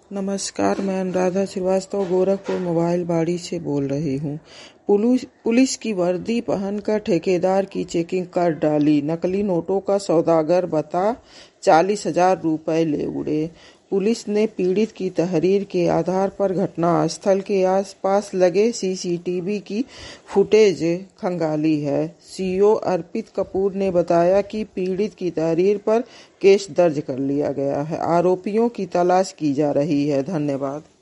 नमस्कार, मैं अनुराधा श्रीवास्तव गोरखपुर मोबाइल बाड़ी से बोल रही हूँ। पुलिस की वर्दी पहनकर ठेकेदार की चेकिंग कर डाली। नकली नोटों का सौदागर बता 40,000 रुपए ले उड़े। पुलिस ने पीड़ित की तहरीर के आधार पर घटनास्थल के आसपास लगे सीसीटीवी की फुटेज खंगाली है। सीओ अर्पित कपूर ने बताया कि पीड़ित की तहरीर पर केस दर्ज कर लिया गया है। आरोपियों की तलाश की जा रही है। धन्यवाद।